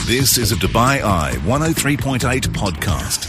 This is a Dubai Eye 103.8 podcast.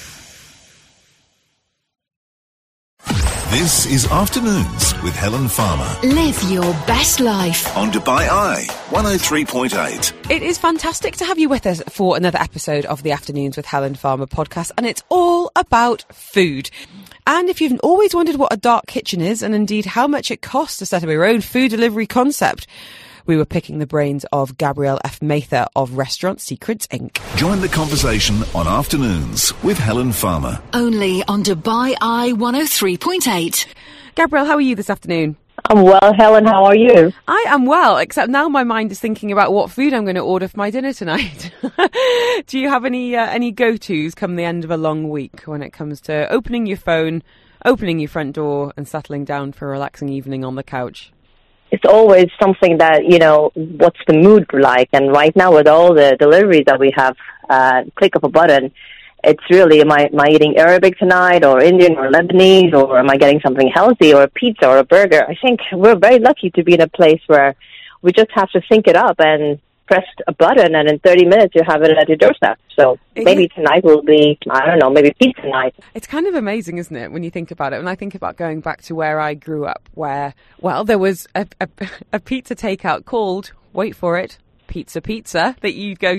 This is Afternoons with Helen Farmer. Live your best life On Dubai Eye 103.8. It is fantastic to have you with us for another episode of the Afternoons with Helen Farmer podcast, and it's all about food. And if you've always wondered what a dark kitchen is, and indeed how much it costs to set up your own food delivery concept, we were picking the brains of Gabrielle F. Mather of Restaurant Secrets Inc. Join the conversation on Afternoons with Helen Farmer. only on Dubai Eye 103.8. Gabrielle, how are you this afternoon? I'm well, Helen. How are you? I am well, except now my mind is thinking about what food I'm going to order for my dinner tonight. Do you have any go-tos come the end of a long week when it comes to opening your phone, opening your front door and settling down for a relaxing evening on the couch? It's always something that, what's the mood like? And right now with all the deliveries that we have, click of a button, it's really, am I eating Arabic tonight or Indian or Lebanese, or am I getting something healthy or a pizza or a burger? I think we're very lucky to be in a place where we just have to think it up and press a button, and in 30 minutes you have it at your doorstep. So maybe tonight will be, maybe pizza night. It's kind of amazing, isn't it, when you think about it? When I think about going back to where I grew up, where, there was a pizza takeout called, wait for it, Pizza that you'd go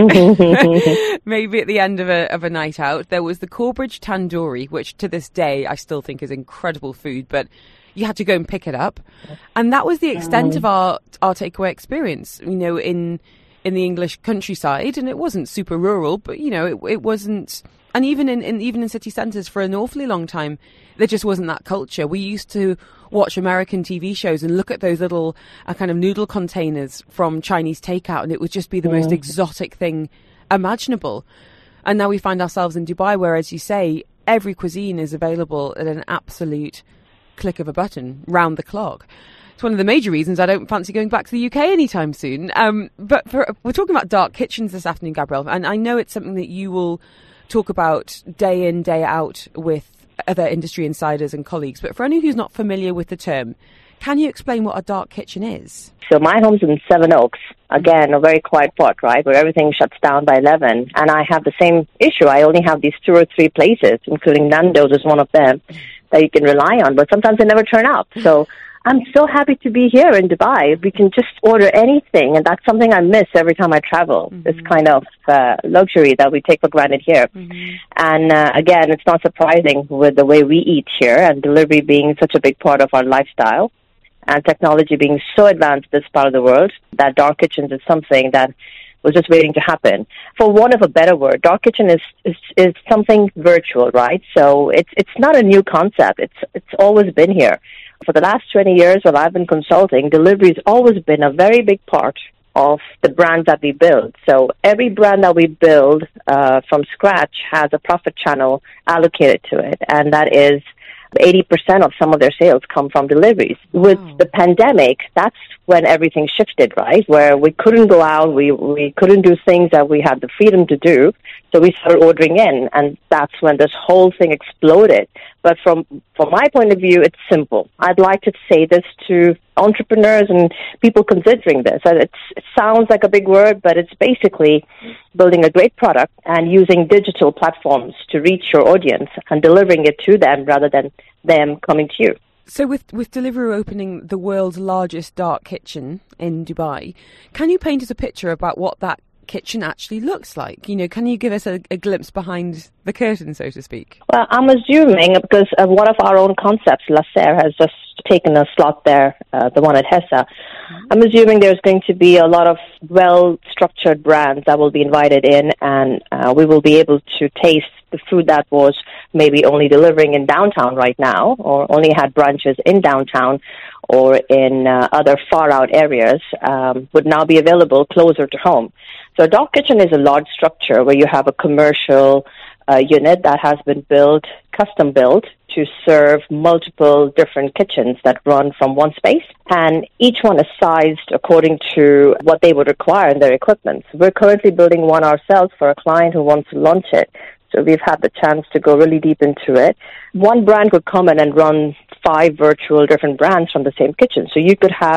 to maybe at the end of a night out. There was the Corbridge Tandoori, which to this day I still think is incredible food, but you had to go and pick it up. And that was the extent of our takeaway experience, in the English countryside. And it wasn't super rural, but, it wasn't. And even in city centres for an awfully long time, there just wasn't that culture. We used to watch American TV shows and look at those little kind of noodle containers from Chinese takeout, and it would just be the most exotic thing imaginable. And now we find ourselves in Dubai where, as you say, every cuisine is available at an absolute click of a button, round the clock. It's one of the major reasons I don't fancy going back to the UK anytime soon. But we're talking about dark kitchens this afternoon, Gabrielle, and I know it's something that you will talk about day in, day out with other industry insiders and colleagues. But for anyone who's not familiar with the term, can you explain what a dark kitchen is? So my home's in Seven Oaks. Again, a very quiet part, right, where everything shuts down by 11. And I have the same issue. I only have these 2 or 3 places, including Nando's is one of them, that you can rely on. But sometimes they never turn up. So I'm so happy to be here in Dubai. We can just order anything, and that's something I miss every time I travel, this kind of luxury that we take for granted here. And again, it's not surprising with the way we eat here, and delivery being such a big part of our lifestyle, and technology being so advanced in this part of the world, that dark kitchens is something that was just waiting to happen. For want of a better word, dark kitchen is something virtual, right? So it's not a new concept. It's always been here. For the last 20 years while I've been consulting, delivery has always been a very big part of the brands that we build. So every brand that we build from scratch has a profit channel allocated to it, and that is 80% of some of their sales come from deliveries. With the pandemic, that's when everything shifted, right? Where we couldn't go out, we couldn't do things that we had the freedom to do, so we started ordering in, and that's when this whole thing exploded. But from my point of view, it's simple. I'd like to say this to entrepreneurs and people considering this. It sounds like a big word, but it's basically building a great product and using digital platforms to reach your audience and delivering it to them rather than them coming to you. So with Deliveroo opening the world's largest dark kitchen in Dubai, can you paint us a picture about what that kitchen actually looks like? Can you give us a glimpse behind the curtain, so to speak? Well, I'm assuming, because one of our own concepts, La Serre, has just taken a slot there, the one at Hessa. I'm assuming there's going to be a lot of well-structured brands that will be invited in, and we will be able to taste the food that was maybe only delivering in downtown right now, or only had branches in downtown or in other far-out areas, would now be available closer to home. So a dark kitchen is a large structure where you have a commercial unit that has been built, custom built, to serve multiple different kitchens that run from one space. And each one is sized according to what they would require in their equipment. So we're currently building one ourselves for a client who wants to launch it. So we've had the chance to go really deep into it. One brand could come in and run 5 virtual different brands from the same kitchen. So you could have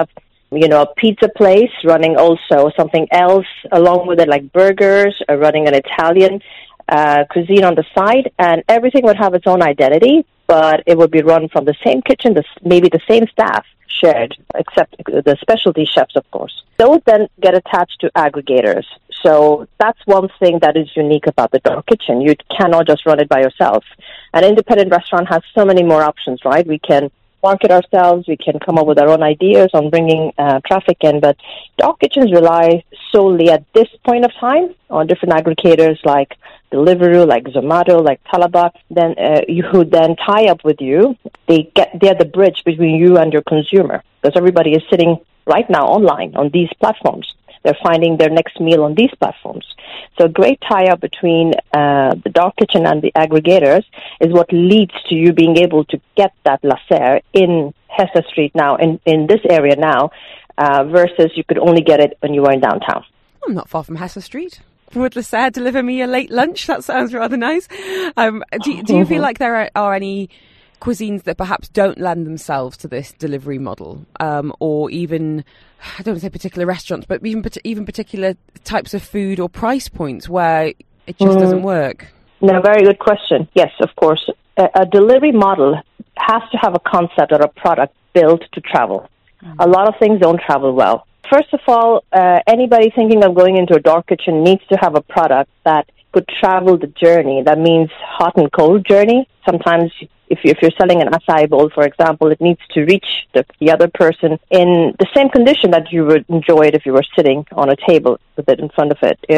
a pizza place running also something else along with it, like burgers, or running an Italian cuisine on the side, and everything would have its own identity, but it would be run from the same kitchen, maybe the same staff shared, except the specialty chefs, of course. Those then get attached to aggregators. So that's one thing that is unique about the dark kitchen. You cannot just run it by yourself. An independent restaurant has so many more options, right? We can market ourselves, we can come up with our own ideas on bringing traffic in, but dark kitchens rely solely at this point of time on different aggregators like Deliveroo, like Zomato, like Talabat, who then tie up with you. They're the bridge between you and your consumer, because everybody is sitting right now online on these platforms. They're finding their next meal on these platforms. So a great tie-up between the dark kitchen and the aggregators is what leads to you being able to get that Lasserre in Hesse Street now, in this area now, versus you could only get it when you were in downtown. I'm not far from Hesse Street. Would Lasserre deliver me a late lunch? That sounds rather nice. Do you feel like there are any cuisines that perhaps don't lend themselves to this delivery model, or even, I don't want to say particular restaurants, but even particular types of food or price points where it just doesn't work? No, very good question. Yes, of course. A delivery model has to have a concept or a product built to travel. A lot of things don't travel well. First of all, anybody thinking of going into a dark kitchen needs to have a product that could travel the journey. That means hot and cold journey. Sometimes if you're selling an acai bowl, for example, it needs to reach the other person in the same condition that you would enjoy it if you were sitting on a table with it in front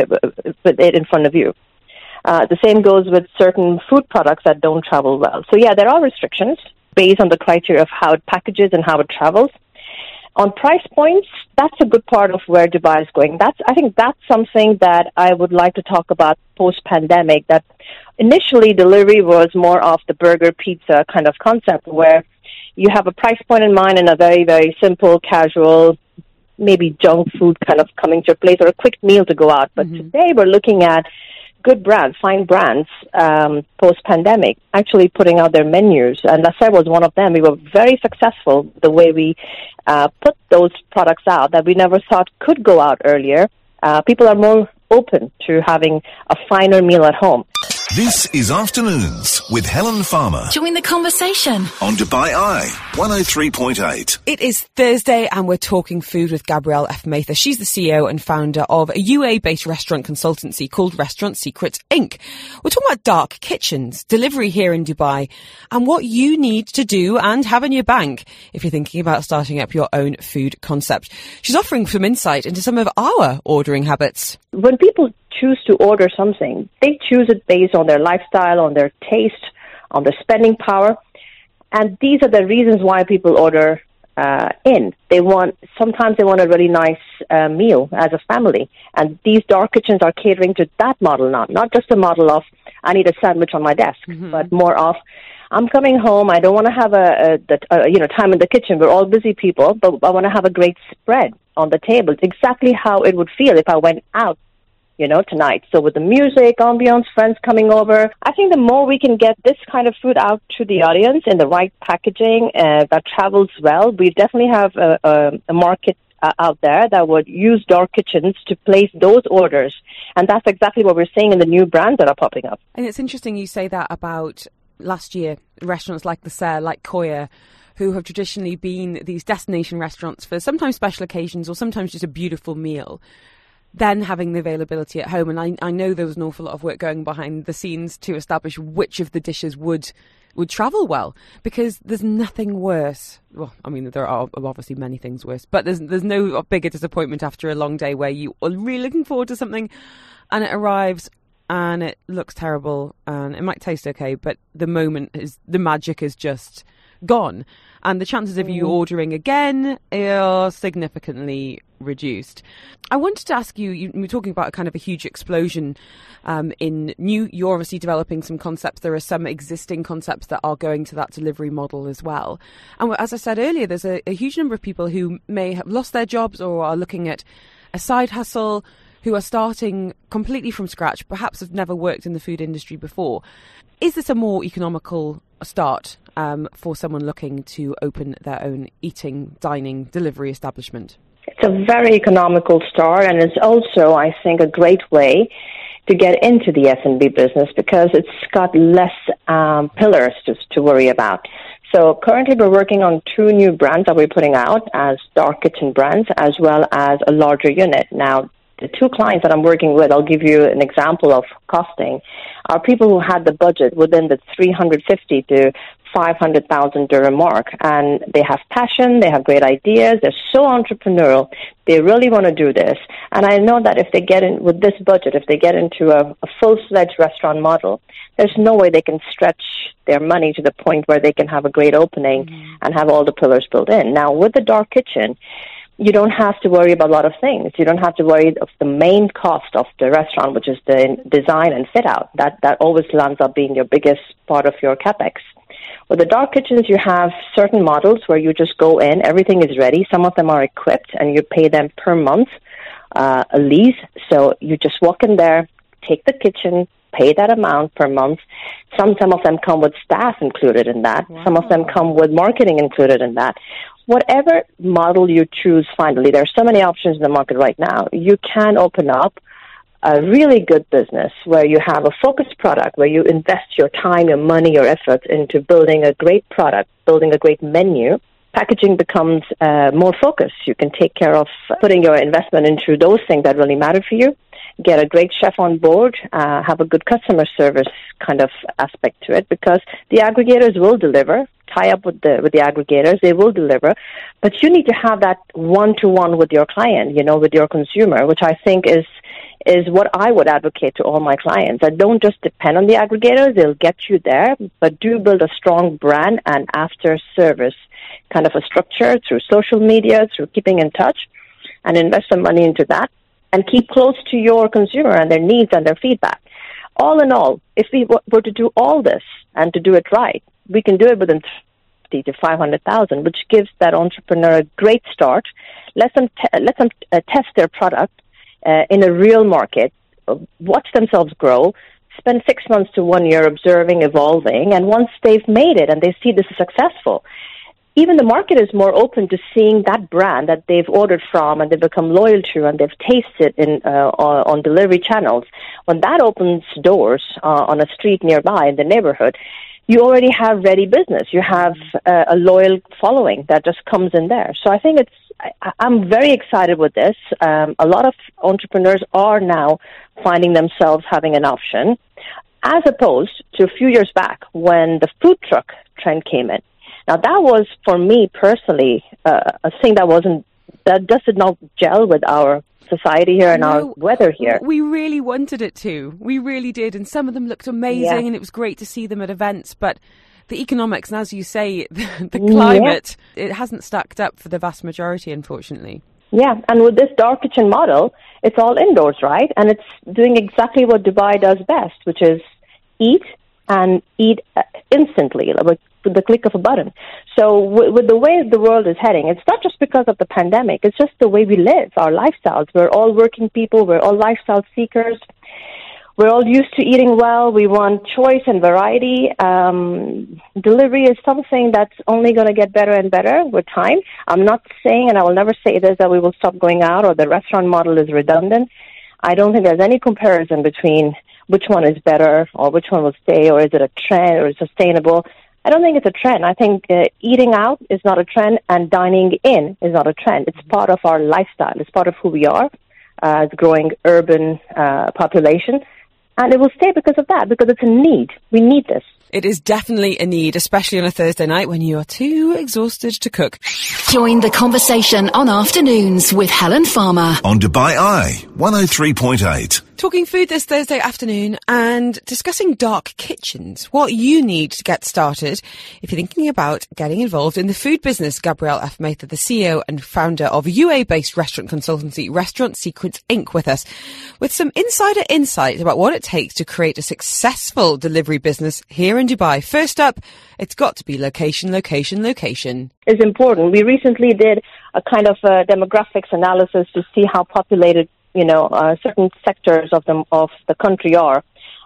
of you. The same goes with certain food products that don't travel well. So yeah, there are restrictions based on the criteria of how it packages and how it travels. On price points, that's a good part of where Dubai is going. I think that's something that I would like to talk about post-pandemic, that initially delivery was more of the burger, pizza kind of concept, where you have a price point in mind and a very, very simple, casual, maybe junk food kind of coming to your place, or a quick meal to go out. But today we're looking at good brands, fine brands, post-pandemic, actually putting out their menus. And Lasserre was one of them. We were very successful the way we put those products out that we never thought could go out earlier. People are more open to having a finer meal at home. This is Afternoons with Helen Farmer Join the conversation. on Dubai Eye 103.8. It is Thursday and we're talking food with Gabrielle F. Mather. She's the CEO and founder of a UAE-based restaurant consultancy called Restaurant Secrets Inc. We're talking about dark kitchens, delivery here in Dubai, and what you need to do and have in your bank if you're thinking about starting up your own food concept. She's offering some insight into some of our ordering habits. When people choose to order something, they choose it based on their lifestyle, on their taste, on their spending power. And these are the reasons why people order in. Sometimes they want a really nice meal as a family. And these dark kitchens are catering to that model now, not just a model of, I need a sandwich on my desk, but more of, I'm coming home, I don't want to have time in the kitchen. We're all busy people, but I want to have a great spread on the table. It's exactly how it would feel if I went out, tonight. So with the music, ambience, friends coming over, I think the more we can get this kind of food out to the audience in the right packaging that travels well, we definitely have a market out there that would use dark kitchens to place those orders. And that's exactly what we're seeing in the new brands that are popping up. And it's interesting you say that about last year, restaurants like Lasserre, like Koya, who have traditionally been these destination restaurants for sometimes special occasions or sometimes just a beautiful meal, then having the availability at home. And I know there was an awful lot of work going behind the scenes to establish which of the dishes would travel well, because there's nothing worse. Well, I mean, there are obviously many things worse, but there's no bigger disappointment after a long day where you are really looking forward to something and it arrives and it looks terrible and it might taste okay, but the magic is just gone. And the chances of you ordering again are significantly reduced. I wanted to ask you, you were talking about a kind of a huge explosion you're obviously developing some concepts. There are some existing concepts that are going to that delivery model as well. And as I said earlier, there's a huge number of people who may have lost their jobs or are looking at a side hustle, who are starting completely from scratch, perhaps have never worked in the food industry before. Is this a more economical start for someone looking to open their own dining, delivery establishment? It's a very economical start, and it's also, I think, a great way to get into the F&B business because it's got less pillars to worry about. So currently we're working on 2 new brands that we're putting out as dark kitchen brands as well as a larger unit. Now, the 2 clients that I'm working with, I'll give you an example of costing, are people who had the budget within the 350 to 500,000 dirham mark, and they have passion, they have great ideas, they're so entrepreneurial, they really want to do this. And I know that if they get in with this budget, if they get into a full-fledged restaurant model, there's no way they can stretch their money to the point where they can have a great opening and have all the pillars built in. Now, with the dark kitchen, you don't have to worry about a lot of things. You don't have to worry of the main cost of the restaurant, which is the design and fit out. That always lands up being your biggest part of your capex. With the dark kitchens, you have certain models where you just go in, everything is ready. Some of them are equipped, and you pay them per month, a lease. So you just walk in there, take the kitchen, pay that amount per month. Some of them come with staff included in that. Wow. Some of them come with marketing included in that. Whatever model you choose finally, there are so many options in the market right now. You can open up a really good business where you have a focused product, where you invest your time, your money, your efforts into building a great product, building a great menu. Packaging becomes more focused. You can take care of putting your investment into those things that really matter for you. Get a great chef on board, have a good customer service kind of aspect to it, because the aggregators will deliver. Tie up with the aggregators, they will deliver. But you need to have that one-to-one with your client, with your consumer, which I think is what I would advocate to all my clients. I don't just depend on the aggregators, they'll get you there, but do build a strong brand and after-service kind of a structure through social media, through keeping in touch, and invest some money into that, and keep close to your consumer and their needs and their feedback. All in all, if we were to do all this and to do it right, we can do it within 50 to 500,000, which gives that entrepreneur a great start. Let them test their product in a real market, watch themselves grow, spend 6 months to 1 year observing, evolving, and once they've made it and they see this is successful, even the market is more open to seeing that brand that they've ordered from and they've become loyal to and they've tasted on delivery channels. When that opens doors on a street nearby in the neighborhood, you already have ready business. You have a loyal following that just comes in there. So I think I'm very excited with this. A lot of entrepreneurs are now finding themselves having an option, as opposed to a few years back when the food truck trend came in. Now, that was, for me personally, a thing that just did not gel with our society here and our weather here. We really wanted it to. We really did. And some of them looked amazing and it was great to see them at events. But the economics, and as you say, the climate, it hasn't stacked up for the vast majority, unfortunately. Yeah, and with this dark kitchen model, it's all indoors, right? And it's doing exactly what Dubai does best, which is eat instantly, with the click of a button. So with the way the world is heading, it's not just because of the pandemic, it's just the way we live, our lifestyles. We're all working people, we're all lifestyle seekers, we're all used to eating well, we want choice and variety. Delivery is something that's only going to get better and better with time. I'm not saying, and I will never say this, that we will stop going out or the restaurant model is redundant. I don't think there's any comparison between which one is better or which one will stay, or is it a trend or is it sustainable. I don't think it's a trend. I think eating out is not a trend and dining in is not a trend. It's part of our lifestyle. It's part of who we are as a growing urban population. And it will stay because of that, because it's a need. We need this. It is definitely a need, especially on a Thursday night when you are too exhausted to cook. Join the conversation on Afternoons with Helen Farmer. On Dubai Eye 103.8. Talking food this Thursday afternoon and discussing dark kitchens, what you need to get started if you're thinking about getting involved in the food business. Gabrielle F. Mather, the CEO and founder of UAE-based restaurant consultancy Restaurant Secrets Inc. with us, with some insider insight about what it takes to create a successful delivery business here in Dubai. First up, it's got to be location, location, location. It's important. We recently did a kind of demographics analysis to see how populated certain sectors of the country are.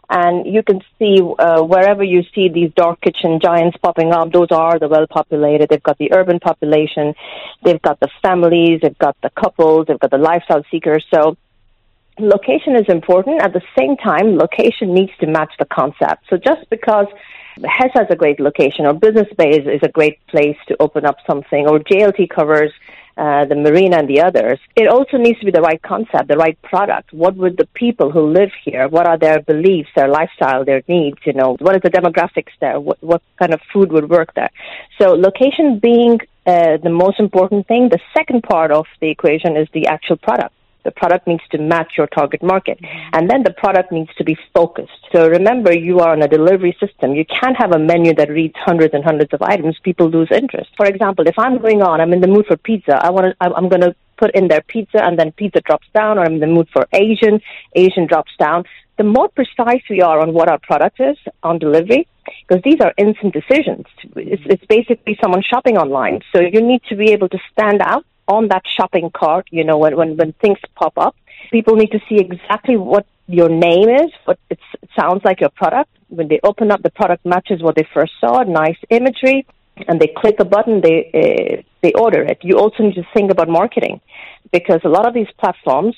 And you can see wherever you see these dark kitchen giants popping up, those are the well-populated. They've got the urban population, they've got the families, they've got the couples, they've got the lifestyle seekers. So location is important. At the same time, location needs to match the concept. So just because Hess has a great location, or Business Bay is a great place to open up something, or JLT covers the marina and the others, it also needs to be the right concept, the right product. What would the people who live here, what are their beliefs, their lifestyle, their needs, what is the demographics there, what kind of food would work there. So location being the most important thing. The second part of the equation is the actual product. The product needs to match your target market. And then the product needs to be focused. So remember, you are on a delivery system. You can't have a menu that reads hundreds and hundreds of items. People lose interest. For example, if I'm I'm in the mood for pizza, I'm going to put in there pizza, and then pizza drops down, or I'm in the mood for Asian drops down. The more precise we are on what our product is on delivery, because these are instant decisions. It's basically someone shopping online. So you need to be able to stand out on that shopping cart, when things pop up. People need to see exactly what your name is, what it sounds like your product. When they open up, the product matches what they first saw, nice imagery, and they click a button, they order it. You also need to think about marketing, because a lot of these platforms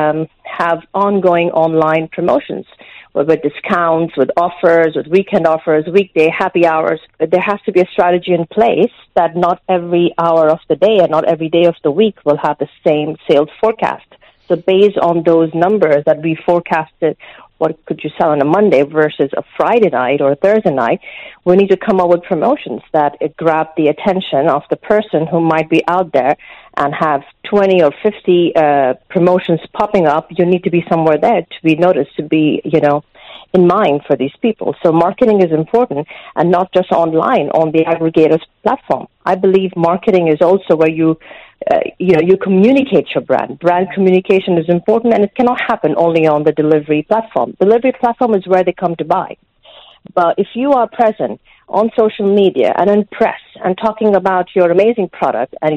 have ongoing online promotions, with discounts, with offers, with weekend offers, weekday happy hours. But there has to be a strategy in place that not every hour of the day and not every day of the week will have the same sales forecast. So based on those numbers that we forecasted, what could you sell on a Monday versus a Friday night or a Thursday night, we need to come up with promotions that grab the attention of the person who might be out there and have 20 or 50 promotions popping up. You need to be somewhere there to be noticed, to be, in mind for these people. So marketing is important, and not just online on the aggregators platform. I believe marketing is also where you communicate your brand. Brand communication is important, and it cannot happen only on the delivery platform. Delivery platform is where they come to buy. But if you are present on social media and in press and talking about your amazing product and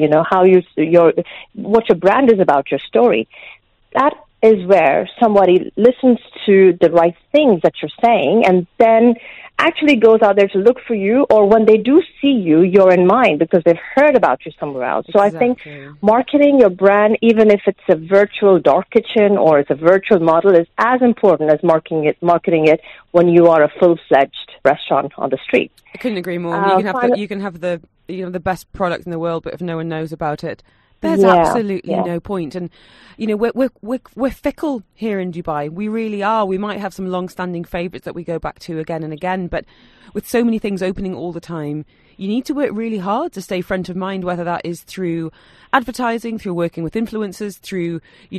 what your brand is about, your story, that is where somebody listens to the right things that you're saying and then actually goes out there to look for you, or when they do see you, you're in mind because they've heard about you somewhere else. So exactly. I think marketing your brand, even if it's a virtual dark kitchen or it's a virtual model, is as important as marketing it when you are a full-fledged restaurant on the street. I couldn't agree more. You can have the best product in the world, but if no one knows about it, there's absolutely no point. And, we're fickle here in Dubai. We really are. We might have some long-standing favourites that we go back to again and again, but with so many things opening all the time, you need to work really hard to stay front of mind, whether that is through advertising, through working with influencers, through,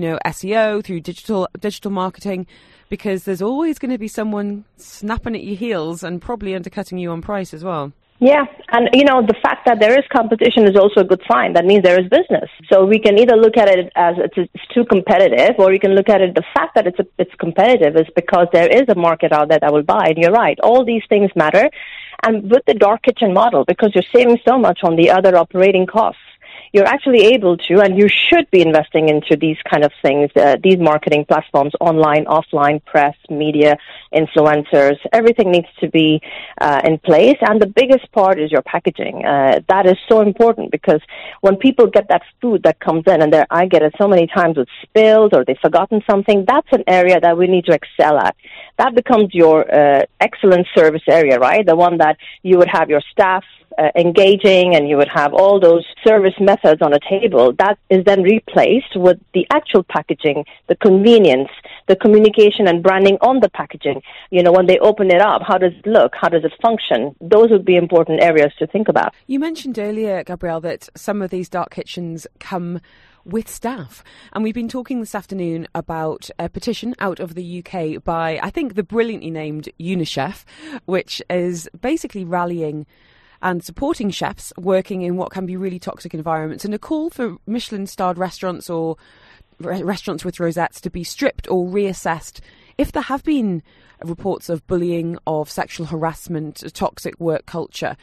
SEO, through digital marketing, because there's always going to be someone snapping at your heels and probably undercutting you on price as well. Yeah, and the fact that there is competition is also a good sign. That means there is business. So we can either look at it as it's too competitive, or you can look at it, the fact that it's competitive is because there is a market out there that will buy. And you're right, all these things matter. And with the dark kitchen model, because you're saving so much on the other operating costs, you're actually able to, and you should be investing into these kind of things, these marketing platforms, online, offline, press, media, influencers. Everything needs to be in place. And the biggest part is your packaging. That is so important, because when people get that food that comes in, and I get it so many times with spills or they've forgotten something, that's an area that we need to excel at. That becomes your excellent service area, right? The one that you would have your staff engaging, and you would have all those service methods on a table. That is then replaced with the actual packaging, the convenience, the communication and branding on the packaging. When they open it up, how does it look? How does it function? Those would be important areas to think about. You mentioned earlier, Gabrielle, that some of these dark kitchens come with staff. And we've been talking this afternoon about a petition out of the UK by, I think, the brilliantly named UniChef, which is basically rallying and supporting chefs working in what can be really toxic environments, and a call for Michelin-starred restaurants or restaurants with rosettes to be stripped or reassessed if there have been reports of bullying, of sexual harassment, toxic work culture.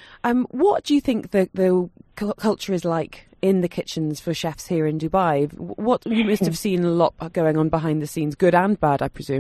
What do you think the culture is like in the kitchens for chefs here in Dubai? What you must have seen a lot going on behind the scenes, good and bad, I presume.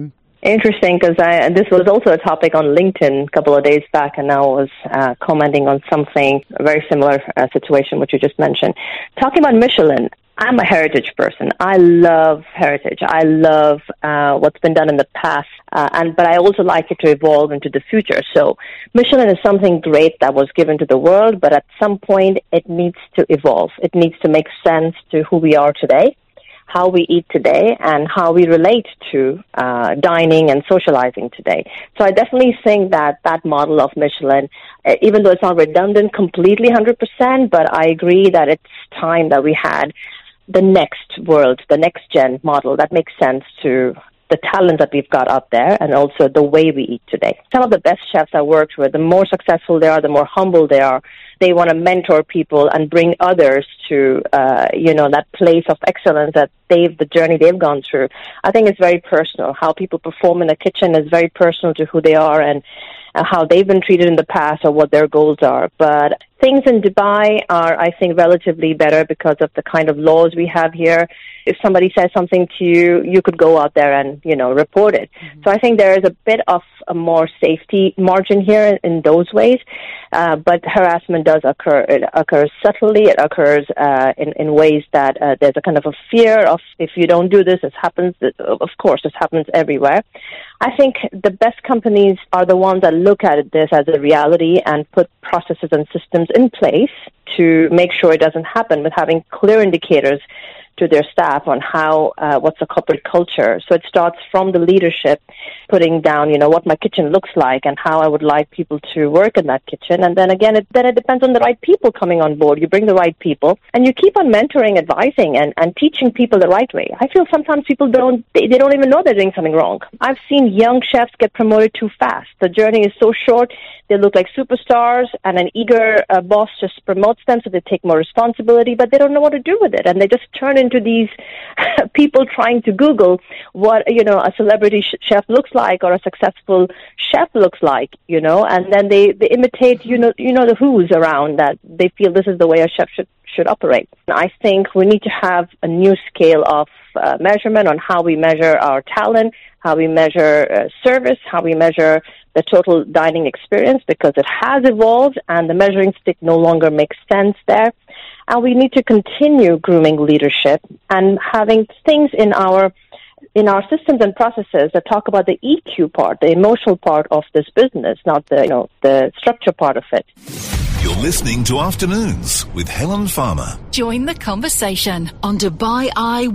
Interesting, because this was also a topic on LinkedIn a couple of days back, and I was commenting on something, a very similar situation, which you just mentioned. Talking about Michelin, I'm a heritage person. I love heritage. I love what's been done in the past, but I also like it to evolve into the future. So Michelin is something great that was given to the world, but at some point it needs to evolve. It needs to make sense to who we are today, how we eat today, and how we relate to dining and socializing today. So I definitely think that model of Michelin, even though it's not redundant completely 100%, but I agree that it's time that we had the next world, the next gen model that makes sense to the talent that we've got out there and also the way we eat today. Some of the best chefs I worked with, the more successful they are, the more humble they are. They want to mentor people and bring others to, that place of excellence that the journey they've gone through. I think it's very personal. How people perform in the kitchen is very personal to who they are and how they've been treated in the past or what their goals are. But things in Dubai are, I think, relatively better because of the kind of laws we have here. If somebody says something to you, you could go out there and, report it. Mm-hmm. So I think there is a bit of a more safety margin here in those ways. But harassment does occur. It occurs subtly. It occurs in ways that there's a kind of a fear of if you don't do this, this happens. Of course, this happens everywhere. I think the best companies are the ones that look at this as a reality and put processes and systems in place to make sure it doesn't happen, with having clear indicators to their staff on how what's a corporate culture. So it starts from the leadership, putting down, what my kitchen looks like and how I would like people to work in that kitchen. And then again, it depends on the right people coming on board. You bring the right people and you keep on mentoring, advising and teaching people the right way. I feel sometimes people don't even know they're doing something wrong. I've seen young chefs get promoted too fast. The journey is so short. They look like superstars and an eager boss just promotes them so they take more responsibility, but they don't know what to do with it. And they just turn into these people trying to Google what, a celebrity chef looks like or a successful chef looks like, and then they imitate, the who's around that they feel this is the way a chef should operate. I think we need to have a new scale of measurement on how we measure our talent, how we measure service, how we measure the total dining experience, because it has evolved and the measuring stick no longer makes sense there. And we need to continue grooming leadership and having things in our systems and processes that talk about the EQ part, the emotional part of this business, not the structure part of it. You're listening to Afternoons with Helen Farmer. Join the conversation on Dubai Eye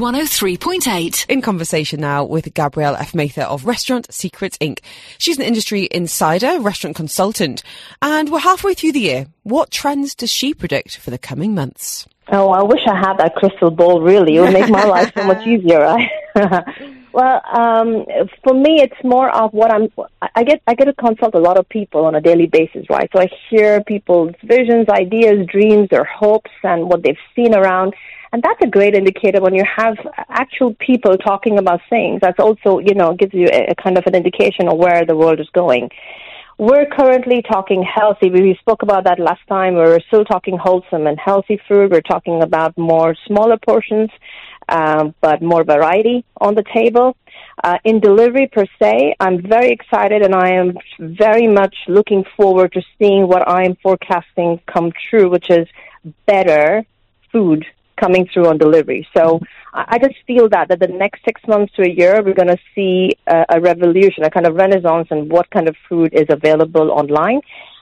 103.8. In conversation now with Gabrielle F. Mather of Restaurant Secrets Inc. She's an industry insider, restaurant consultant, and we're halfway through the year. What trends does she predict for the coming months? Oh, I wish I had that crystal ball, really. It would make my life so much easier, right? Well, for me, it's more of what I get to consult a lot of people on a daily basis, right? So I hear people's visions, ideas, dreams, their hopes, and what they've seen around. And that's a great indicator when you have actual people talking about things. That's also, gives you a kind of an indication of where the world is going. We're currently talking healthy. We spoke about that last time. We're still talking wholesome and healthy food. We're talking about more smaller portions, but more variety on the table. In delivery per se, I'm very excited and I am very much looking forward to seeing what I'm forecasting come true, which is better food coming through on delivery. So I just feel that the next 6 months to a year, we're going to see a revolution, a kind of renaissance in what kind of food is available online.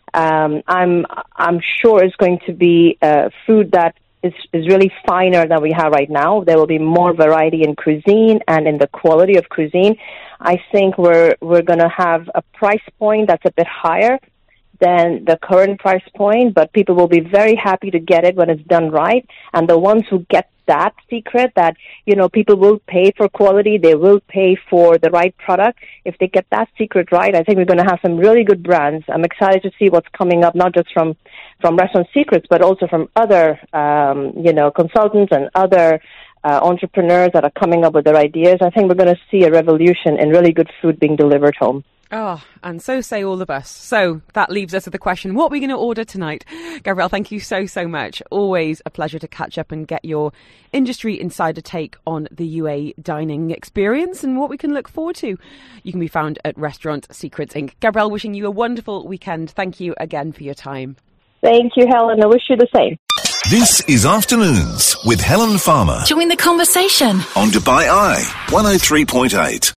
I'm sure it's going to be food that is really finer than we have right now. There will be more variety in cuisine and in the quality of cuisine. I think we're going to have a price point that's a bit higher than the current price point, but people will be very happy to get it when it's done right. And the ones who get that secret, that, people will pay for quality, they will pay for the right product. If they get that secret right, I think we're going to have some really good brands. I'm excited to see what's coming up, not just from Restaurant Secrets, but also from other, consultants and other entrepreneurs that are coming up with their ideas. I think we're going to see a revolution in really good food being delivered home. Oh, and so say all of us. So that leaves us with the question, what are we going to order tonight? Gabrielle, thank you so much. Always a pleasure to catch up and get your industry insider take on the UA dining experience and what we can look forward to. You can be found at Restaurant Secrets Inc. Gabrielle, wishing you a wonderful weekend. Thank you again for your time. Thank you, Helen. I wish you the same. This is Afternoons with Helen Farmer Join the conversation on Dubai Eye 103.8.